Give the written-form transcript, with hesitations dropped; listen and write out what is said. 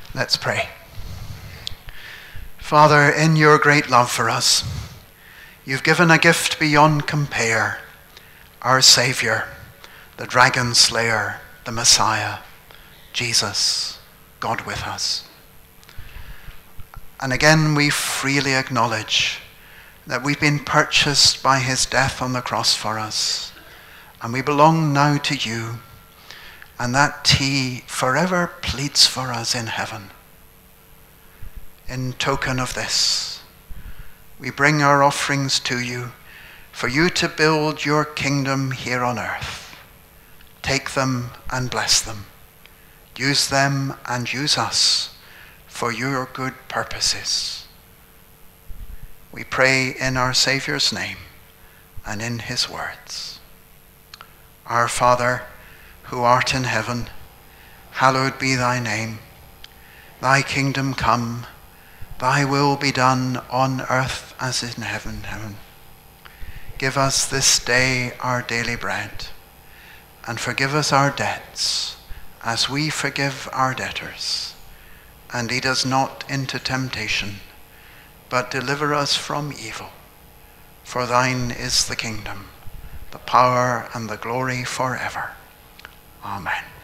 Let's pray. Father, in your great love for us, you've given a gift beyond compare, our Saviour, the dragon slayer, the Messiah, Jesus, God with us. And again, we freely acknowledge that we've been purchased by his death on the cross for us, and we belong now to you, and that he forever pleads for us in heaven. In token of this, we bring our offerings to you for you to build your kingdom here on earth. Take them and bless them. Use them and use us for your good purposes. We pray in our Saviour's name and in his words. Our Father, who art in heaven, hallowed be thy name. Thy kingdom come, thy will be done on earth as in heaven. Give us this day our daily bread, and forgive us our debts, as we forgive our debtors. And lead us not into temptation, but deliver us from evil. For thine is the kingdom, the power, and the glory forever. Amen.